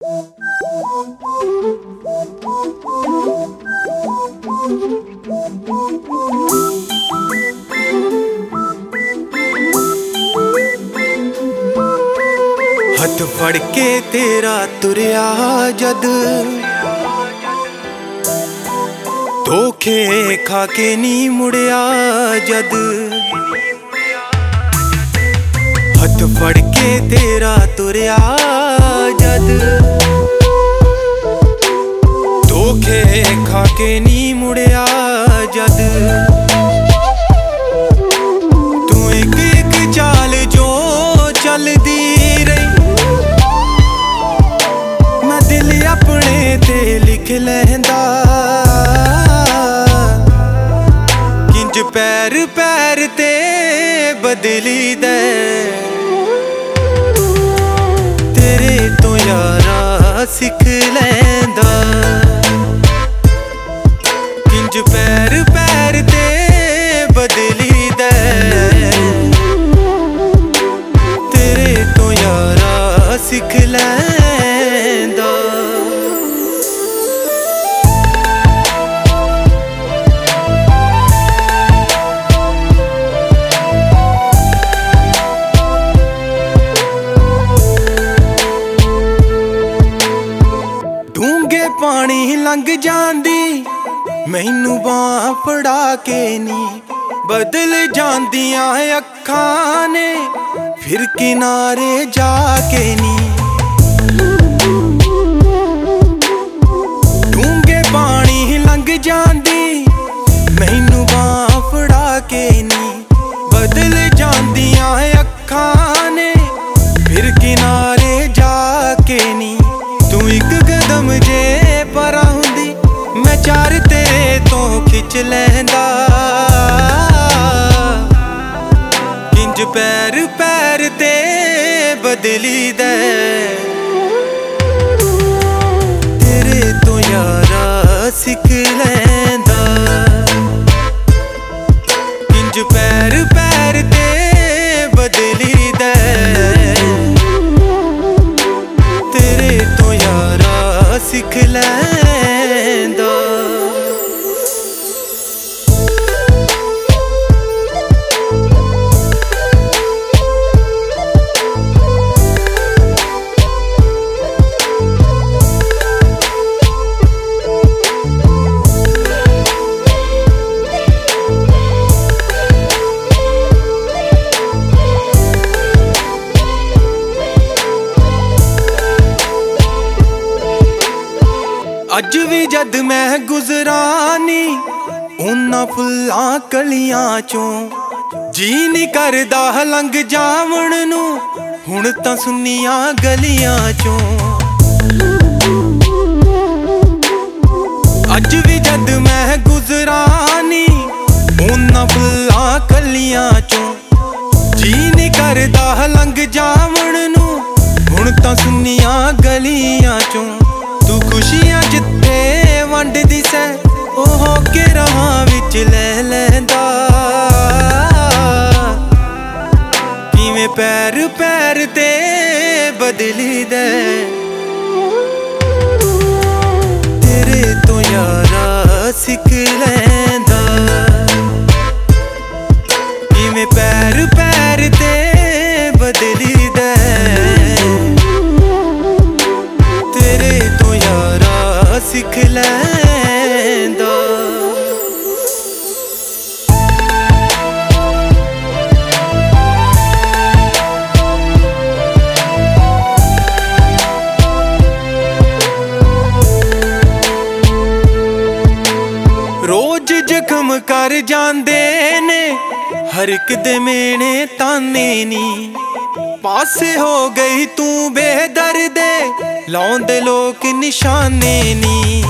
हथ फड़ के तेरा तुरया जद धोखे खा के नी मुड़िया जद हथ फड़ के तेरा तुरया जद धोखे खा के नी मुड़िया जद तू एक एक चाल जो चलदी अपने ते लिख लैंदा किंज पैर पैर ते बदली दे तेरे तो यारा सिख लैंदा किंज पैर पैर ते बदली दे तेरे तो यारा सिख लैंदा। पानी लंघ जांदी मैनू बांह फड़ा के नी बदल जांदियां अखां ने फिर किनारे जाके नी डूंगे पानी लंघ जांदी मैनू बांह फड़ा के नी बदल जांदियां अखां ने फिर किनारे जाके नी तू एक कदम जे परा हुंदी मैं चार तेरे तो खिच लैंदा किंज पैर पैर ते बदली दे तेरे तो यारा सिख लैंदा किंज पैर पैर ते बदली दे तेरे तो यारा सिख लैंदा। अज भी जद मैं गुजरानी उन्हां फुल्लां कलियां चों जी नहीं करदा लंघ जावण नूं हुण तां सुन्नियां गलियां चों अज भी जद मैं गुजरानी उन्हां फुल्लां कलियां चों जी नहीं करदा लंघ जावण नूं हुण तां सुन्नियां गलियां चों तू खुशियां जिथे वंडदी सै ओह के राहां विच ले लैंदा किवें पैर पैर ते बदली दे तेरे तो यारा सिख लैंदा किवें पैर पैर ते बदली दे तेरे तो यारा सिख लैंदा। रोज जख्म कर जांदे ने हर एक दे मेने ताने नी पासे हो गई तू बेदर्दे लाउंदे लोक निशाने नी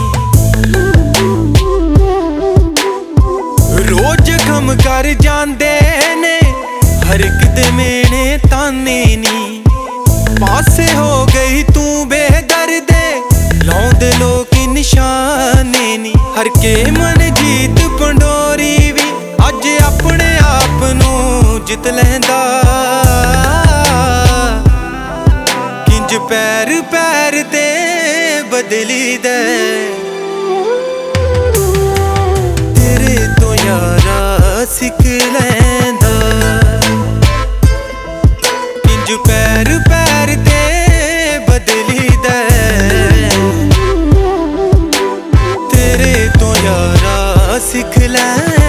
रोज गम कर जांदे ने हर एक दे मेने ताने नी पासे हो गई तू बेदर्दे लाउंदे लोक निशाने नी हर के मन जीत पंडोरी भी अज अपने आप नूं जित लैंदा किंज पैर पैर ते बदली दे तेरे तो यारा सिख लैंदा इंज पैर पैर ते बदली दे तेरे तो यारा सिख लैंदा।